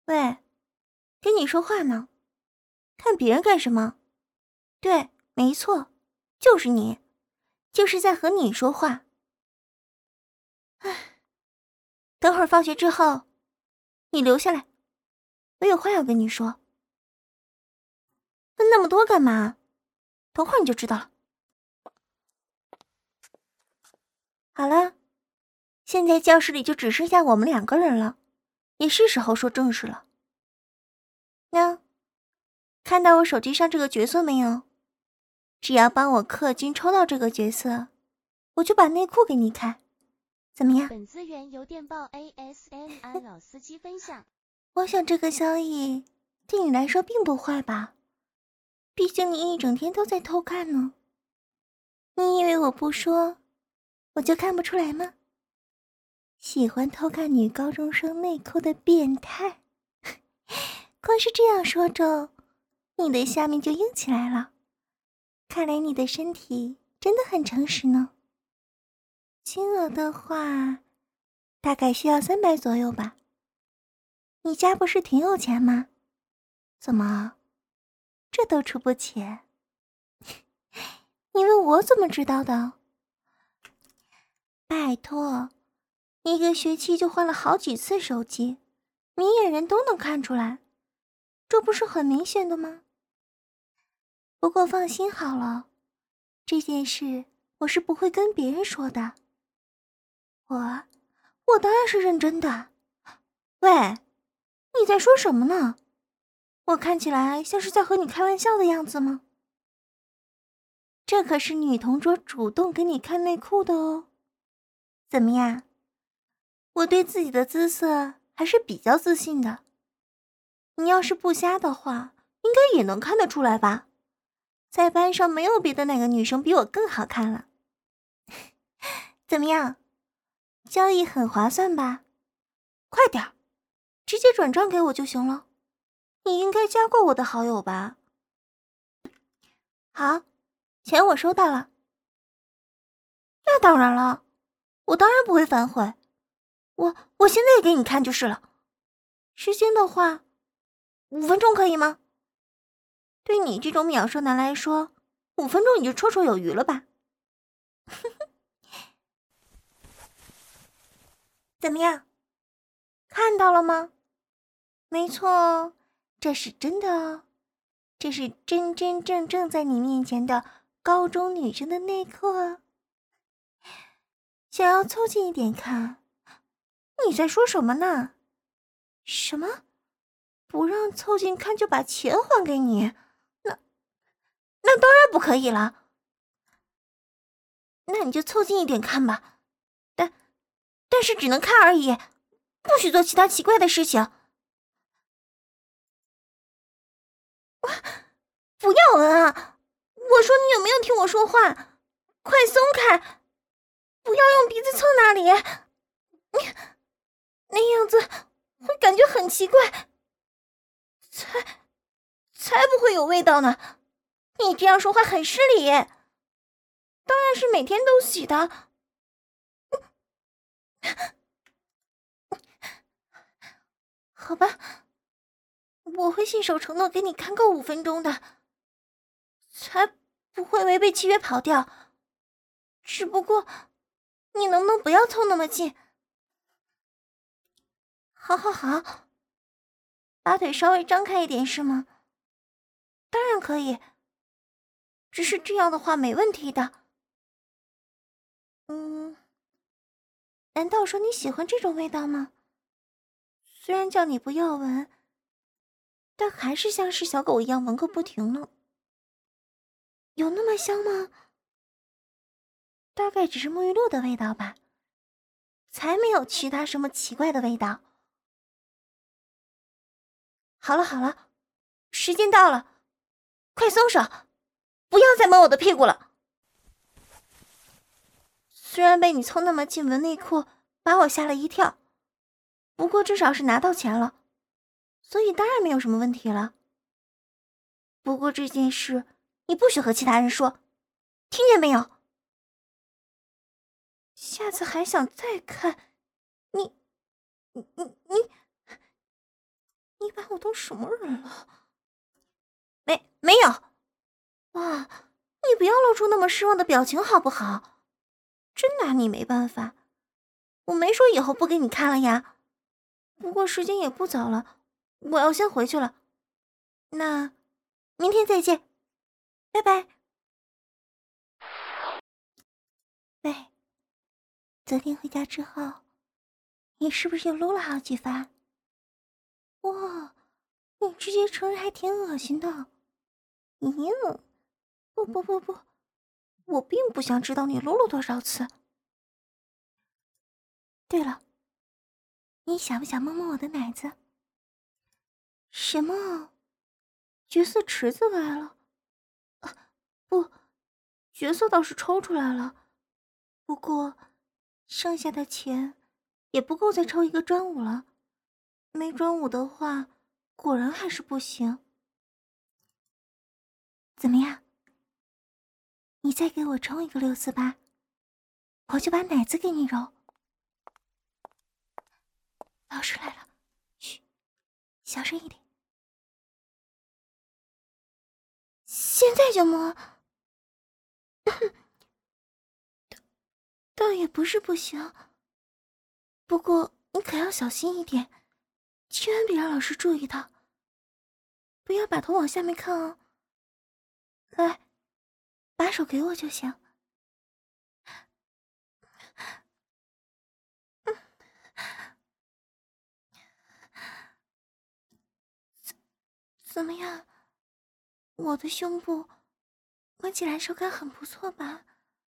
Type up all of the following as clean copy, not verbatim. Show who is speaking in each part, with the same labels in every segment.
Speaker 1: 喂，跟你说话呢，看别人干什么？对，没错，就是你，就是在和你说话。唉，等会儿放学之后，你留下来，我有话要跟你说。问那么多干嘛？等会儿你就知道了。好了，现在教室里就只剩下我们2个人了，也是时候说正事了。那，看到我手机上这个角色没有？只要帮我氪金抽到这个角色，我就把内裤给你看，怎么样？
Speaker 2: 本资源由电报 ASMR 老司机分享。
Speaker 1: 我想这个交易对你来说并不坏吧？毕竟你一整天都在偷看呢。你以为我不说，我就看不出来吗？喜欢偷看女高中生内裤的变态，光是这样说着，你的下面就硬起来了。看来你的身体真的很诚实呢。金额的话，大概需要300左右吧。你家不是挺有钱吗？怎么，这都出不起？你问我怎么知道的？拜托，一个学期就换了好几次手机，明眼人都能看出来，这不是很明显的吗？不过放心好了，这件事我是不会跟别人说的。我当然是认真的。喂，你在说什么呢？我看起来像是在和你开玩笑的样子吗？这可是女同桌主动给你看内裤的哦。怎么样？我对自己的姿色还是比较自信的。你要是不瞎的话，应该也能看得出来吧？在班上没有别的哪个女生比我更好看了。怎么样？交易很划算吧？快点，直接转账给我就行了。你应该加过我的好友吧？好，钱我收到了。那当然了，我当然不会反悔。我现在给你看就是了。时间的话，5分钟可以吗？对你这种秒射男来说，5分钟你就绰绰有余了吧？怎么样？看到了吗？没错哦，这是真的哦，这是真真正正在你面前的高中女生的内裤哦。想要凑近一点看？你在说什么呢？什么？不让凑近看就把钱还给你？那当然不可以了。那你就凑近一点看吧，但是只能看而已，不许做其他奇怪的事情。不要闻啊！我说你有没有听我说话？快松开！不要用鼻子凑那里，那样子会感觉很奇怪。才不会有味道呢！你这样说话很失礼。当然是每天都洗的。好吧，我会信守承诺给你看够5分钟的，才不会违背契约跑掉。只不过，你能不能不要凑那么近？好好好，把腿稍微张开一点是吗？当然可以，只是这样的话没问题的。难道说你喜欢这种味道吗？虽然叫你不要闻，但还是像是小狗一样闻个不停呢。有那么香吗？大概只是沐浴露的味道吧，才没有其他什么奇怪的味道。好了好了，时间到了，快松手，不要再摸我的屁股了。虽然被你凑那么近闻内裤，把我吓了一跳，不过至少是拿到钱了，所以当然没有什么问题了。不过这件事你不许和其他人说，听见没有？下次还想再看，你把我当什么人了？没有。哇，你不要露出那么失望的表情好不好？真拿你没办法。我没说以后不给你看了呀。不过时间也不早了，我要先回去了。那明天再见，拜拜。喂，昨天回家之后，你是不是又撸了好几发？哇，你直接承认还挺恶心的。咦，不，我并不想知道你撸了多少次。对了，你想不想摸摸我的奶子？什么？角色池子歪了？不，角色倒是抽出来了，不过剩下的钱也不够再抽一个专武了。没专武的话，果然还是不行。怎么样？你再给我冲一个648，我就把奶子给你揉。老师来了，嘘，小声一点。现在就摸？倒也不是不行，不过你可要小心一点，千万别让老师注意到，不要把头往下面看哦。来，把手给我就行。怎么样？我的胸部摸起来手感很不错吧？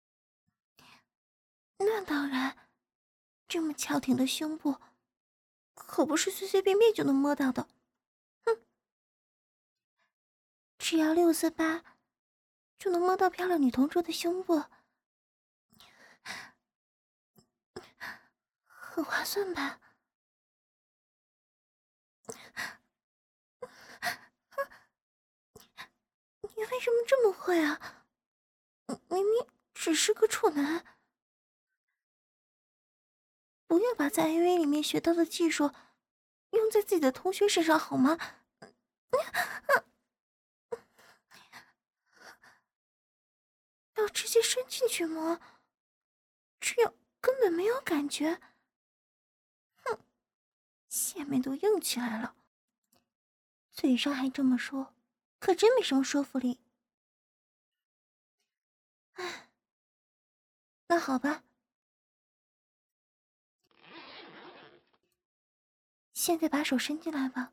Speaker 1: 那当然，这么翘挺的胸部，可不是随随便便就能摸到的。哼，只要648，就能摸到漂亮女同桌的胸部，很划算吧？你为什么这么会啊？明明只是个处男。不要把在 AV 里面学到的技术用在自己的同学身上好吗？要直接伸进去摸，这样根本没有感觉。哼，下面都硬起来了，嘴上还这么说，可真没什么说服力。唉，那好吧，现在把手伸进来吧。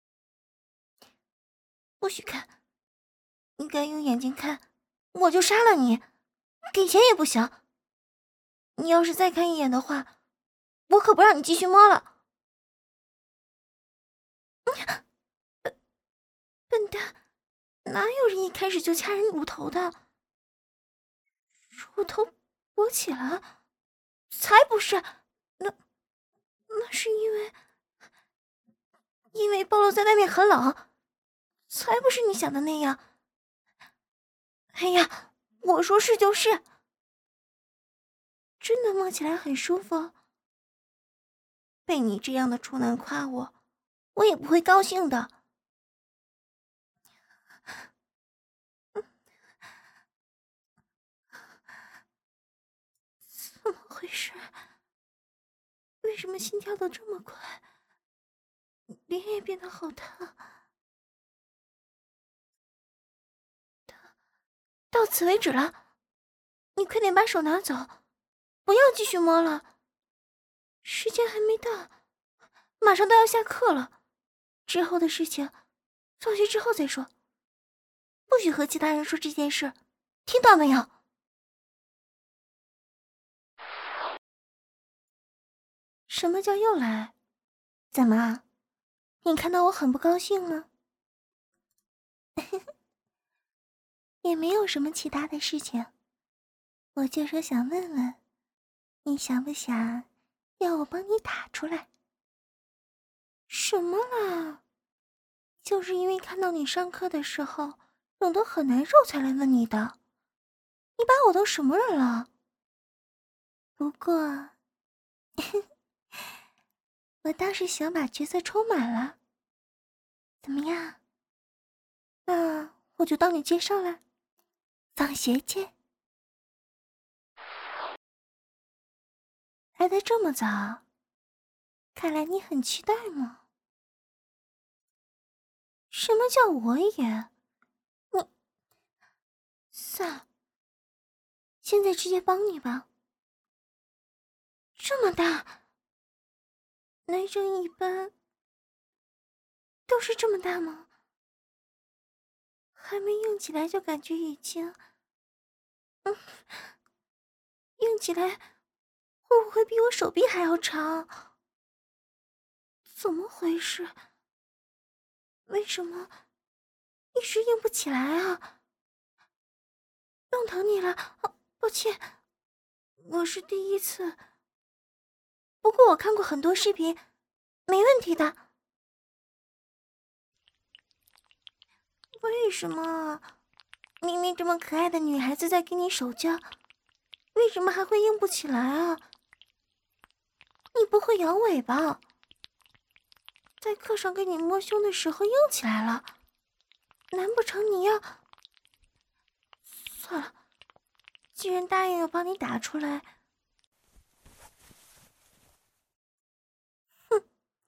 Speaker 1: 不许看，你敢用眼睛看，我就杀了你，给钱也不行。你要是再看一眼的话，我可不让你继续摸了。笨蛋，哪有人一开始就掐人乳头的？乳头勃起了？才不是，那是因为暴露在外面很冷，才不是你想的那样。哎呀，我说是就是，真的摸起来很舒服。被你这样的处男夸我，我也不会高兴的。怎么回事？为什么心跳得这么快？脸也变得好烫。到此为止了，你快点把手拿走，不要继续摸了。时间还没到，马上都要下课了，之后的事情，放学之后再说。不许和其他人说这件事，听到没有？什么叫又来？怎么，你看到我很不高兴吗？也没有什么其他的事情，我就说想问问，你想不想要我帮你打出来？什么啦？就是因为看到你上课的时候冷得很难受才来问你的。你把我当什么人了？不过，我倒是想把角色抽满了。 怎么样？那我就当你介绍了。放学见。来得这么早，看来你很期待嘛。什么叫我也？你算了，现在直接帮你吧。这么大，男生一般都是这么大吗？还没硬起来就感觉已经，硬起来会不会比我手臂还要长？怎么回事？为什么一时硬不起来啊？弄疼你了？抱歉，我是第一次。不过我看过很多视频，没问题的。为什么明明这么可爱的女孩子在给你手交，为什么还会硬不起来啊？你不会摇尾巴？在课上给你摸胸的时候硬起来了，难不成你要……算了，既然答应要帮你打出来，哼，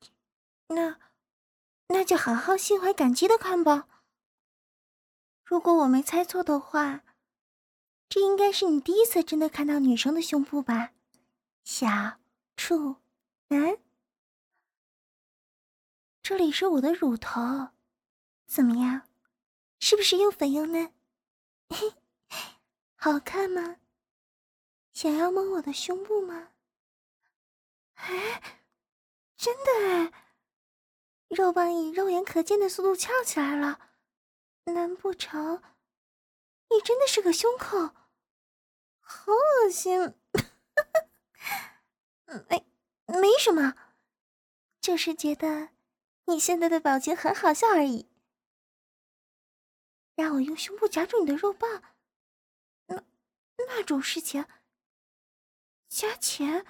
Speaker 1: 那就好好心怀感激的看吧。如果我没猜错的话，这应该是你第一次真的看到女生的胸部吧，小处男。这里是我的乳头，怎么样？是不是又粉又嫩？好看吗？想要摸我的胸部吗？哎，真的哎，肉棒以肉眼可见的速度翘起来了，难不成你真的是个胸口？好恶心！没什么，就是觉得你现在的表情很好笑而已。让我用胸部夹住你的肉棒，那种事情，加钱，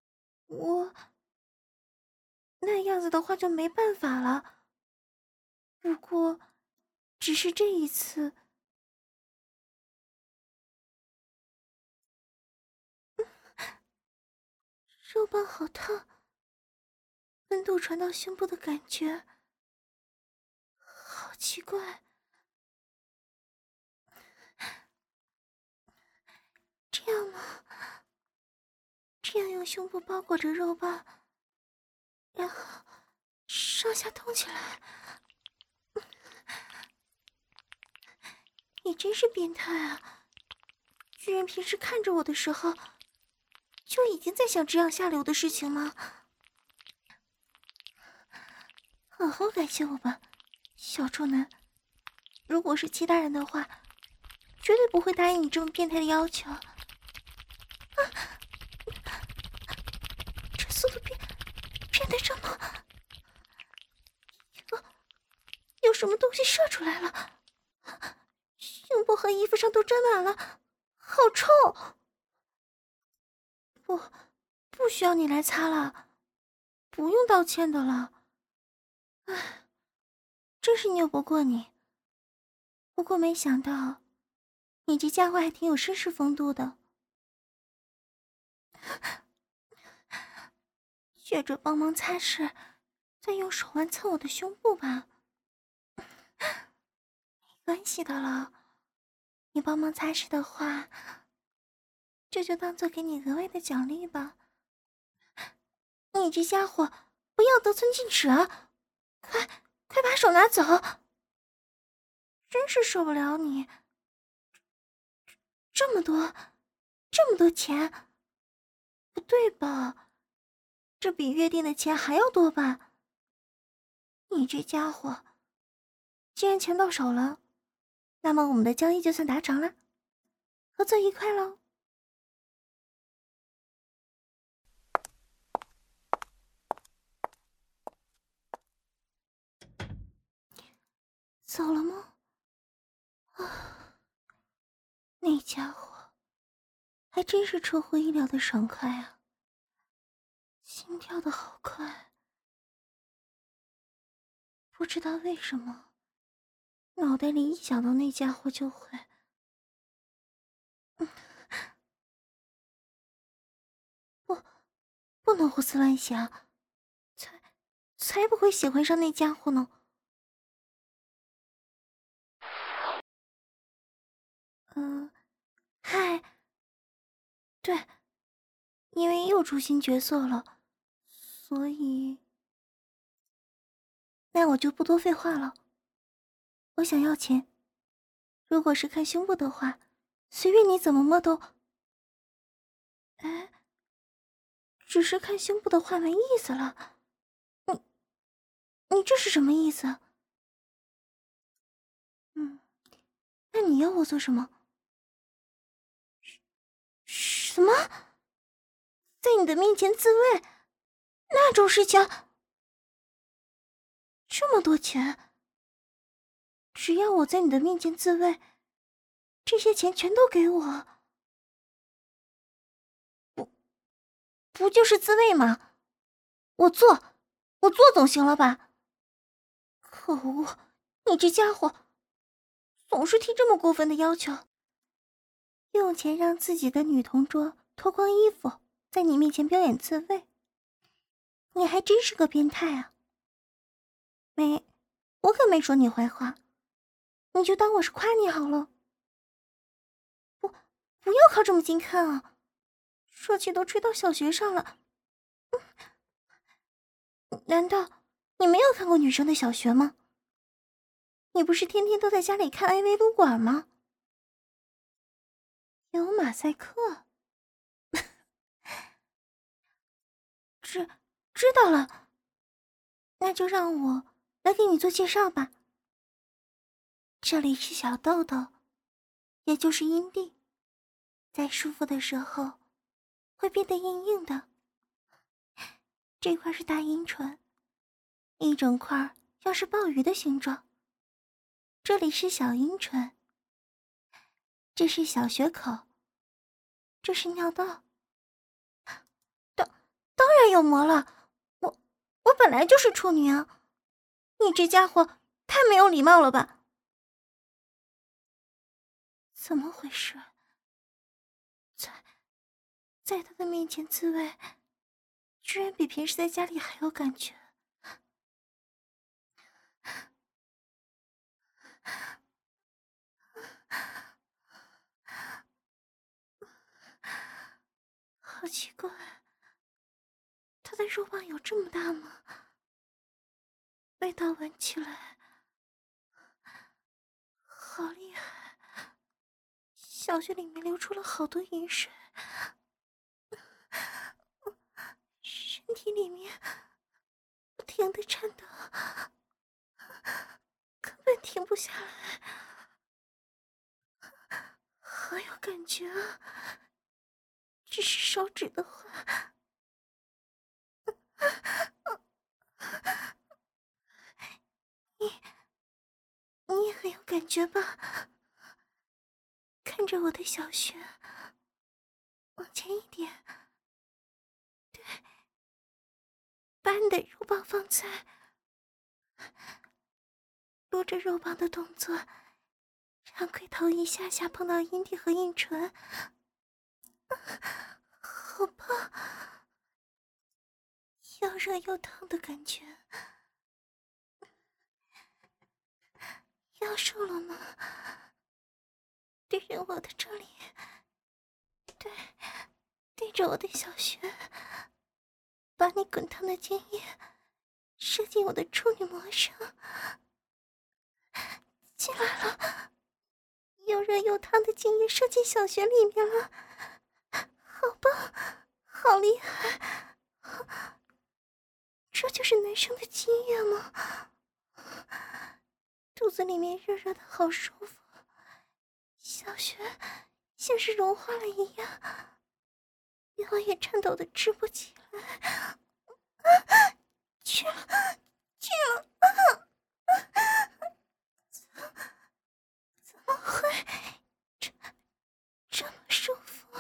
Speaker 1: 那样子的话就没办法了。不过，只是这一次，肉棒好烫，温度传到胸部的感觉，好奇怪。这样吗？这样用胸部包裹着肉棒，然后上下动起来，你真是变态啊！居然平时看着我的时候，就已经在想这样下流的事情吗？好好感谢我吧，小处男。如果是其他人的话，绝对不会答应你这么变态的要求。这速度变得这么……有什么东西射出来了？胸部和衣服上都沾满了，好臭！不需要你来擦了，不用道歉的了。唉，真是拗不过你。不过没想到，你这家伙还挺有绅士风度的。学着帮忙擦拭，再用手腕蹭我的胸部吧。没关系的了，你帮忙擦拭的话，这就当做给你额外的奖励吧。你这家伙，不要得寸进尺啊！快把手拿走！真是受不了你，这么多钱，不对吧？这比约定的钱还要多吧？你这家伙，既然钱到手了，那么我们的交易就算达成了，合作愉快喽！走了吗？啊，那家伙还真是出乎意料的爽快啊，心跳的好快。 不知道为什么，脑袋里一想到那家伙就会……不能胡思乱想，才不会喜欢上那家伙呢。嗨，对，因为又出新角色了，所以……那我就不多废话了。我想要钱，如果是看胸部的话，随便你怎么摸都……哎，只是看胸部的话没意思了。你这是什么意思？那你要我做什么？什么？在你的面前自慰？那种事情？这么多钱？只要我在你的面前自慰，这些钱全都给我？不就是自慰吗？我做总行了吧？可恶，你这家伙总是提这么过分的要求，用钱让自己的女同桌脱光衣服在你面前表演自慰，你还真是个变态啊！我可没说你坏话，你就当我是夸你好了。不要靠这么近看啊，说起都吹到小学上了。难道你没有看过女生的小学吗？你不是天天都在家里看 AV 撸管吗？有马赛克。知道了，那就让我来给你做介绍吧。这里是小豆豆，也就是阴蒂，在舒服的时候会变得硬硬的。这块是大阴唇，一整块像是鲍鱼的形状。这里是小阴唇，这是小穴口，这是尿道。当然有膜了，我本来就是处女啊！你这家伙太没有礼貌了吧？怎么回事？在他的面前自慰，居然比平时在家里还有感觉。好奇怪，他的肉棒有这么大吗？味道闻起来好厉害，小穴里面流出了好多饮水，身体里面不停地颤抖，根本停不下来，好有感觉啊！只是手指的话，你也很有感觉吧？看着我的小穴，往前一点，对，把你的肉棒放在，撸着肉棒的动作，让龟头一下下碰到阴蒂和阴唇，好棒，又热又烫的感觉。要瘦了吗？对着我的这里，对着我的小穴，把你滚烫的精液射进我的处女膜上，进来了，又热又烫的精液射进小穴里面了，好棒，好厉害，这就是男生的经验吗？肚子里面热热的好舒服，小穴像是融化了一样，腰也颤抖的直不起来，去了，怎么会这么舒服？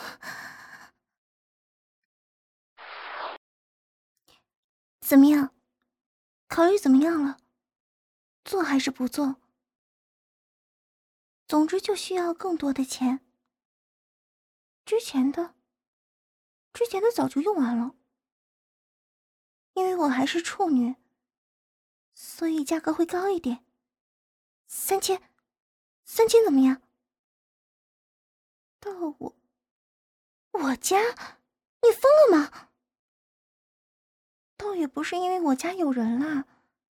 Speaker 1: 怎么样？考虑怎么样了？ 做还是不做？总之就需要更多的钱。之前的早就用完了。因为我还是处女，所以价格会高一点。3000怎么样？到我家？你疯了吗？倒也不是因为我家有人啦，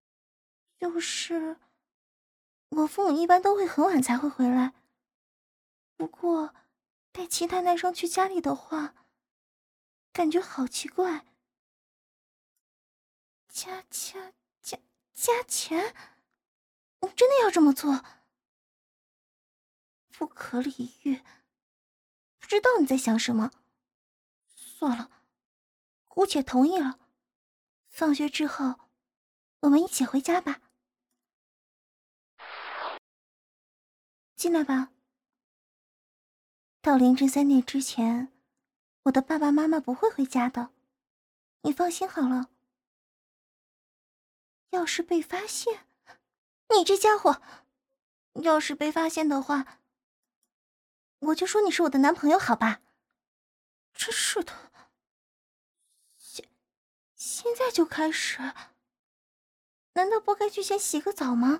Speaker 1: 就是我父母一般都会很晚才会回来。不过带其他男生去家里的话，感觉好奇怪。加钱？你真的要这么做？不可理喻，不知道你在想什么。算了，姑且同意了。放学之后，我们一起回家吧。进来吧。到凌晨3点之前，我的爸爸妈妈不会回家的，你放心好了。要是被发现，你这家伙，要是被发现的话，我就说你是我的男朋友，好吧？真是的，现在就开始？难道不该去先洗个澡吗？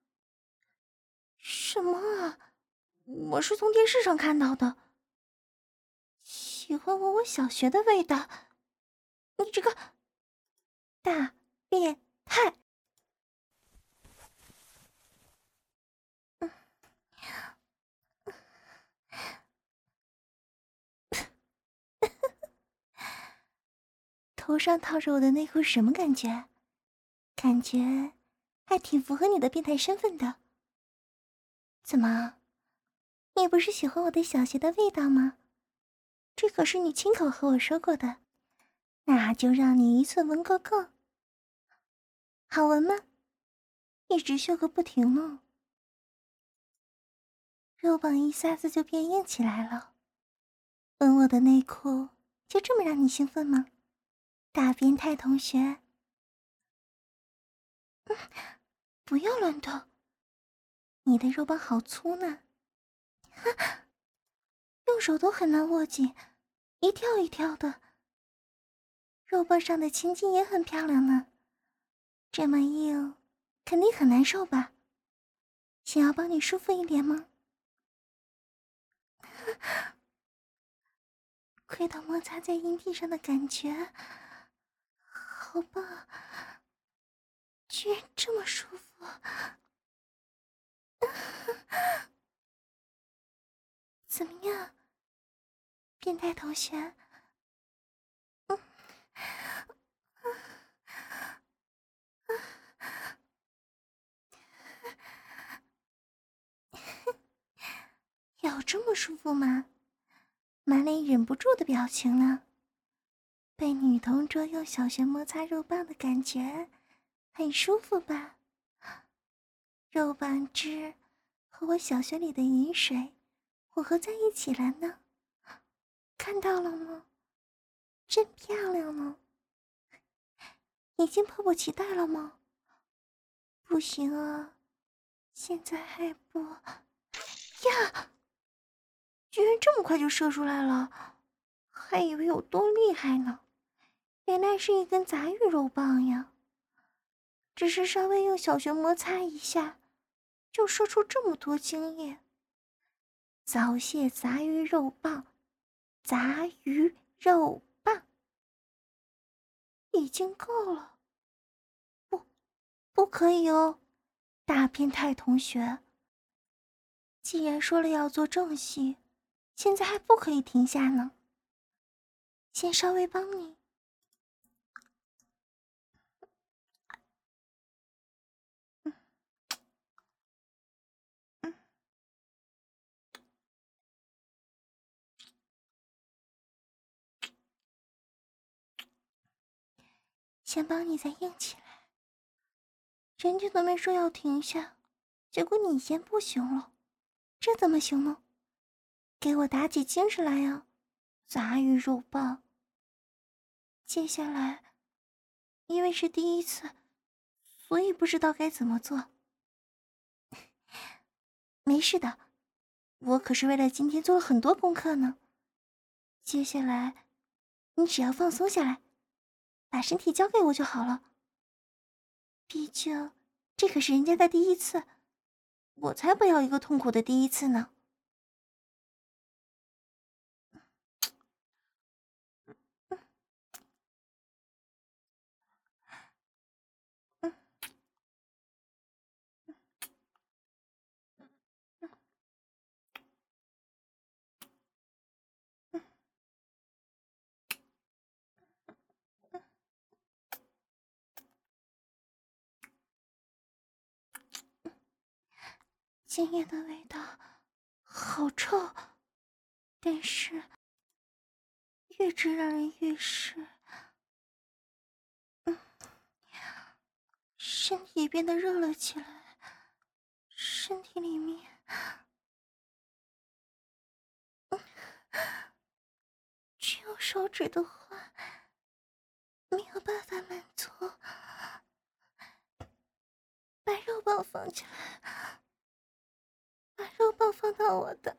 Speaker 1: 什么啊？我是从电视上看到的。喜欢我小学的味道，你这个大变态！头上套着我的内裤，什么感觉？感觉还挺符合你的变态身份的。怎么，你不是喜欢我的小学的味道吗？这可是你亲口和我说过的，那就让你一次闻个够。好闻吗？一直嗅个不停呢。肉棒一下子就变硬起来了。闻我的内裤，就这么让你兴奋吗？大变态同学。不要乱动，你的肉棒好粗呢。用手都很难握紧，一跳一跳的。肉棒上的青筋也很漂亮呢，这么硬，肯定很难受吧？想要帮你舒服一点吗？亏到摩擦在阴蒂上的感觉，好棒，居然这么舒服。怎么样，变态同学？有这么舒服吗？满脸忍不住的表情呢。被女同桌用小穴摩擦肉棒的感觉，很舒服吧？肉棒汁和我小穴里的饮水混合在一起了呢，看到了吗？真漂亮呢。已经迫不及待了吗？不行啊，现在还不呀！居然这么快就射出来了，还以为有多厉害呢，原来是一根杂鱼肉棒呀。只是稍微用小穴摩擦一下，就射出这么多精液。早泄杂鱼肉棒，杂鱼肉棒，已经够了。不可以哦，大变态同学。既然说了要做正戏，现在还不可以停下呢。先稍微帮你。先帮你再硬起来。人家都没说要停下，结果你先不行了，这怎么行呢？给我打起精神来呀，杂鱼肉棒。接下来，因为是第一次，所以不知道该怎么做， 没事的，我可是为了今天做了很多功课呢。接下来，你只要放松下来，把身体交给我就好了。毕竟，这可是人家的第一次，我才不要一个痛苦的第一次呢。精液的味道好臭，但是越直让人越是，身体也变得热了起来，身体里面，只有手指的话没有办法满足，把肉棒放起来，把肉棒放到我的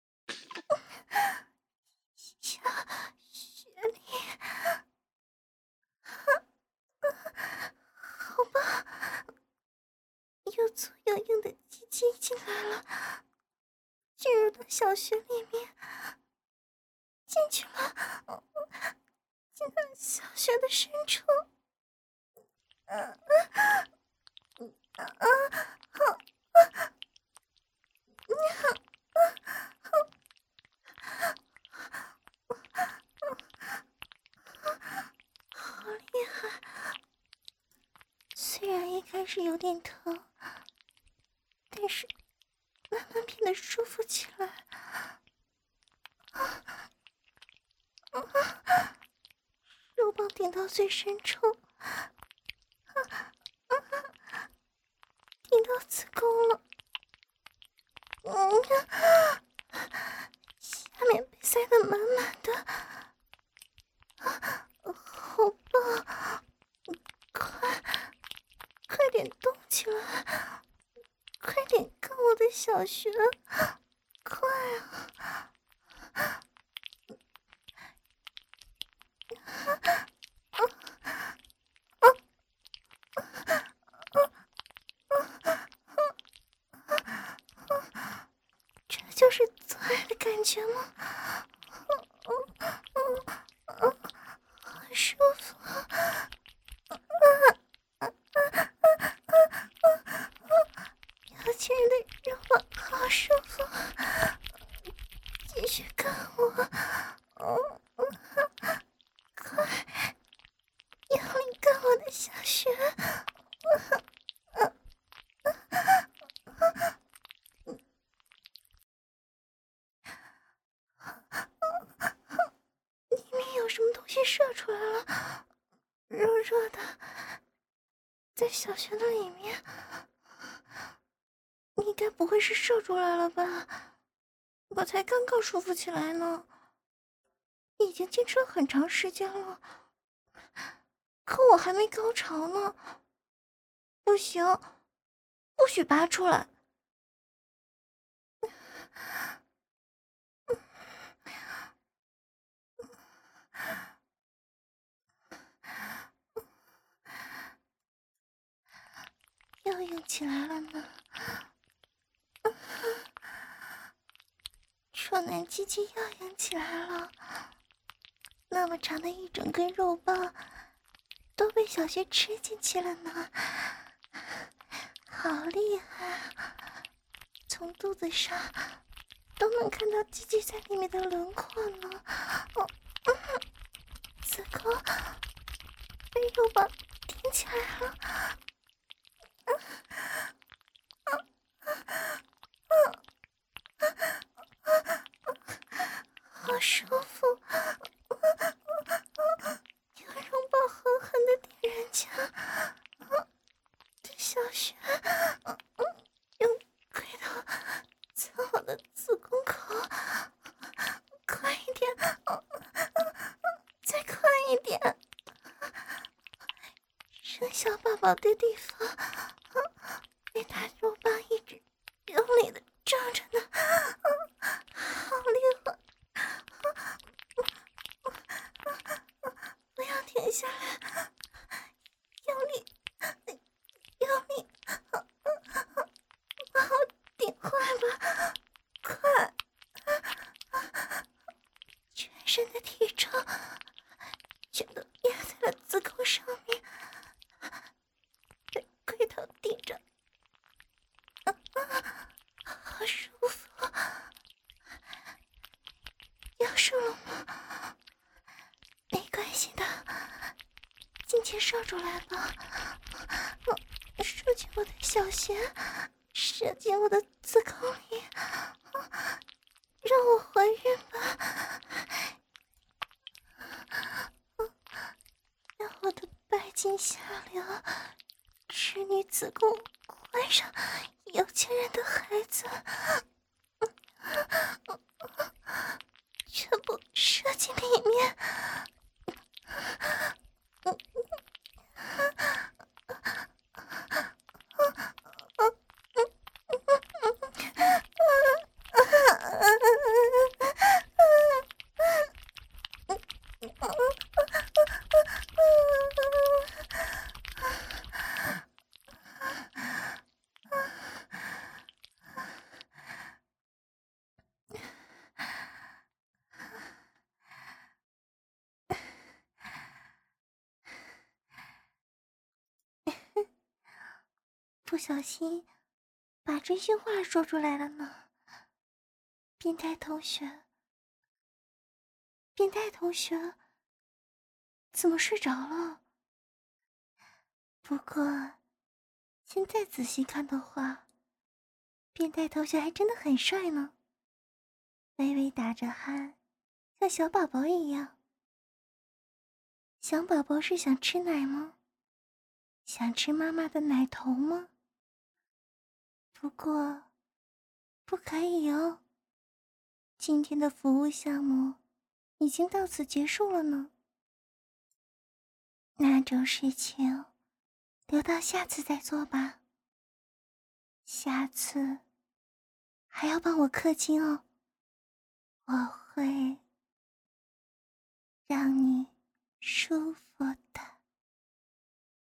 Speaker 1: 下穴里，好吧，又粗又硬的鸡鸡进来了，进入到小穴里面，进去了，进到小穴的深处。好厉害！虽然一开始有点疼，但是慢慢变得舒服起来。肉棒顶到最深处，顶到子宫了。下面被塞得满满的，好棒！快点动起来，快点看我的小穴，快啊！这就是做爱的感觉吗？好舒服！有钱人的肉棒好舒服，继续看我，快用力干我的小穴！里面有什么东西射出来了，热热的，在小穴的里面。你该不会是射出来了吧？我才刚刚舒服起来呢，已经坚持了很长时间了，可我还没高潮呢。不行，不许拔出来！又硬起来了呢。处男鸡鸡又硬起来了，那么长的一整根肉棒都被小穴吃进去了呢，好厉害！从肚子上都能看到鸡鸡在里面的轮廓呢。子宫被肉棒顶起来了。好舒服，有肉棒狠狠地点人家，这小穴用龟头在我的子宫口，快一点，再快一点，生小宝宝的地方被大肉棒一直用力的抓射出来吧，射进我的小穴，射进我的子宫里，让我怀孕吧，让我的白金下流，织女子宫怀上有钱人的孩子，全部射进里面。不小心把真心话说出来了呢。变态同学，怎么睡着了？不过现在仔细看的话，变态同学还真的很帅呢，微微打着鼾，像小宝宝一样。小宝宝是想吃奶吗？想吃妈妈的奶头吗？不过不可以哦，今天的服务项目已经到此结束了呢。那种事情留到下次再做吧，下次还要帮我氪金哦，我会让你舒服的。